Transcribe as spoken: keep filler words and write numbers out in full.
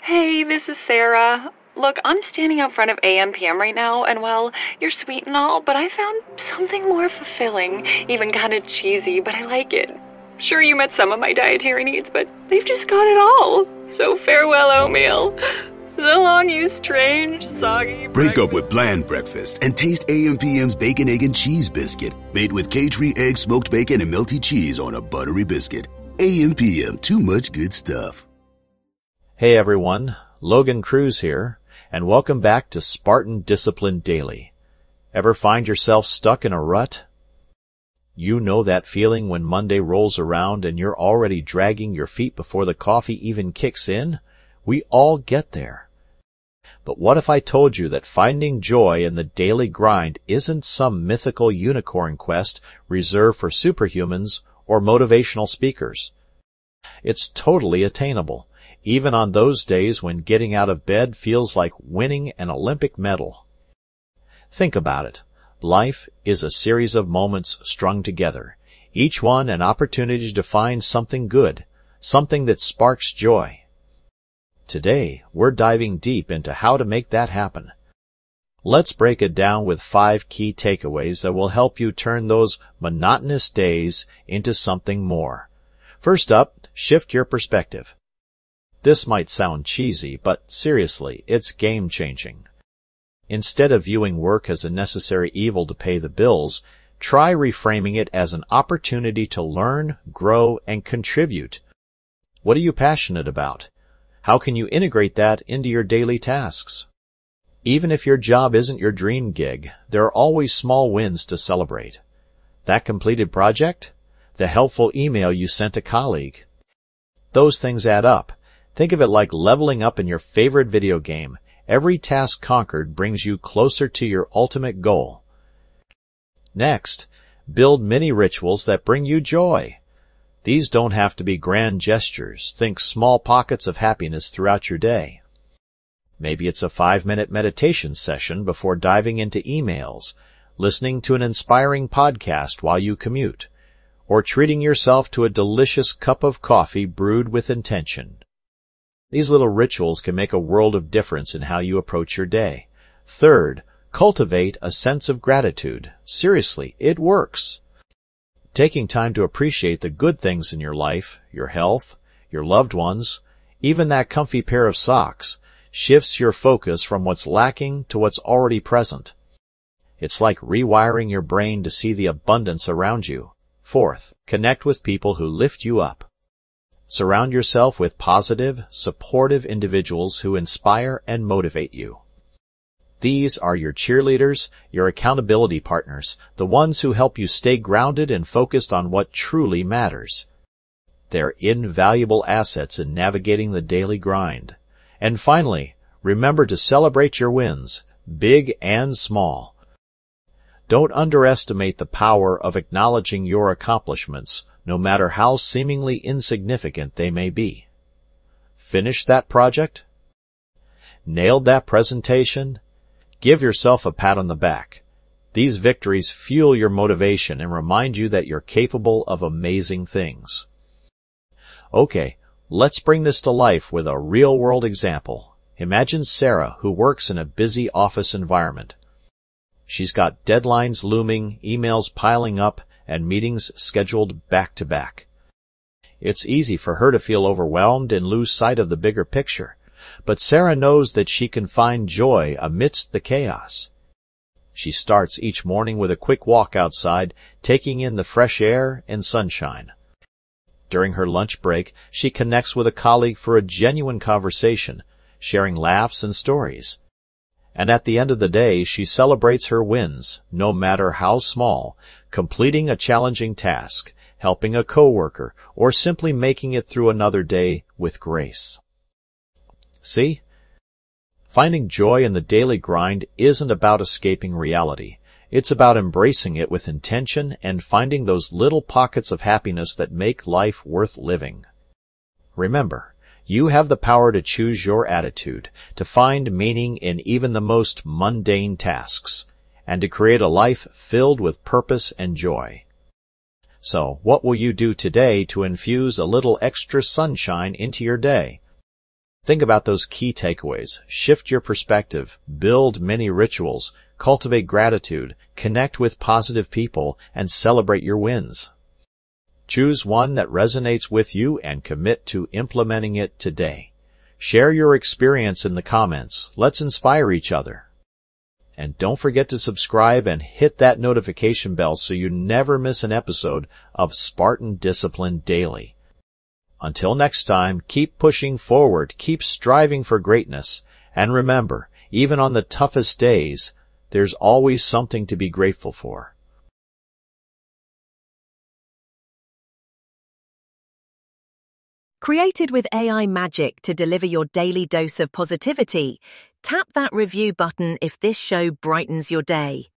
Hey, this is Sarah. Look, I'm standing out front of A M P M right now, and well, you're sweet and all, but I found something more fulfilling, even kind of cheesy, but I like it. Sure, you met some of my dietary needs, but they've just got it all. So farewell, oatmeal. So long, you strange, soggy Break up with bland breakfast and taste A M P M's Bacon, Egg, and Cheese Biscuit, made with K-Tree egg, smoked bacon, and melty cheese on a buttery biscuit. A M P M, too much good stuff. Hey everyone, Logan Cruz here, and welcome back to Spartan Discipline Daily. Ever find yourself stuck in a rut? You know that feeling when Monday rolls around and you're already dragging your feet before the coffee even kicks in? We all get there. But what if I told you that finding joy in the daily grind isn't some mythical unicorn quest reserved for superhumans or motivational speakers? It's totally attainable, even on those days when getting out of bed feels like winning an Olympic medal. Think about it. Life is a series of moments strung together, each one an opportunity to find something good, something that sparks joy. Today, we're diving deep into how to make that happen. Let's break it down with five key takeaways that will help you turn those monotonous days into something more. First up, shift your perspective. This might sound cheesy, but seriously, it's game-changing. Instead of viewing work as a necessary evil to pay the bills, try reframing it as an opportunity to learn, grow, and contribute. What are you passionate about? How can you integrate that into your daily tasks? Even if your job isn't your dream gig, there are always small wins to celebrate. That completed project? The helpful email you sent a colleague? Those things add up. Think of it like leveling up in your favorite video game. Every task conquered brings you closer to your ultimate goal. Next, build mini rituals that bring you joy. These don't have to be grand gestures. Think small pockets of happiness throughout your day. Maybe it's a five-minute meditation session before diving into emails, listening to an inspiring podcast while you commute, or treating yourself to a delicious cup of coffee brewed with intention. These little rituals can make a world of difference in how you approach your day. Third, cultivate a sense of gratitude. Seriously, it works. Taking time to appreciate the good things in your life, your health, your loved ones, even that comfy pair of socks, shifts your focus from what's lacking to what's already present. It's like rewiring your brain to see the abundance around you. Fourth, connect with people who lift you up. Surround yourself with positive, supportive individuals who inspire and motivate you. These are your cheerleaders, your accountability partners, the ones who help you stay grounded and focused on what truly matters. They're invaluable assets in navigating the daily grind. And finally, remember to celebrate your wins, big and small. Don't underestimate the power of acknowledging your accomplishments, no matter how seemingly insignificant they may be. Finished that project? Nailed that presentation? Give yourself a pat on the back. These victories fuel your motivation and remind you that you're capable of amazing things. Okay, let's bring this to life with a real-world example. Imagine Sarah, who works in a busy office environment. She's got deadlines looming, emails piling up, and meetings scheduled back-to-back. It's easy for her to feel overwhelmed and lose sight of the bigger picture. But Sarah knows that she can find joy amidst the chaos. She starts each morning with a quick walk outside, taking in the fresh air and sunshine. During her lunch break, she connects with a colleague for a genuine conversation, sharing laughs and stories. And at the end of the day, she celebrates her wins, no matter how small, completing a challenging task, helping a coworker, or simply making it through another day with grace. See? Finding joy in the daily grind isn't about escaping reality. It's about embracing it with intention and finding those little pockets of happiness that make life worth living. Remember, you have the power to choose your attitude, to find meaning in even the most mundane tasks, and to create a life filled with purpose and joy. So, what will you do today to infuse a little extra sunshine into your day? Think about those key takeaways. Shift your perspective, build many rituals, cultivate gratitude, connect with positive people, and celebrate your wins. Choose one that resonates with you and commit to implementing it today. Share your experience in the comments. Let's inspire each other. And don't forget to subscribe and hit that notification bell so you never miss an episode of Spartan Discipline Daily. Until next time, keep pushing forward, keep striving for greatness, and remember, even on the toughest days, there's always something to be grateful for. Created with A I magic to deliver your daily dose of positivity, tap that review button if this show brightens your day.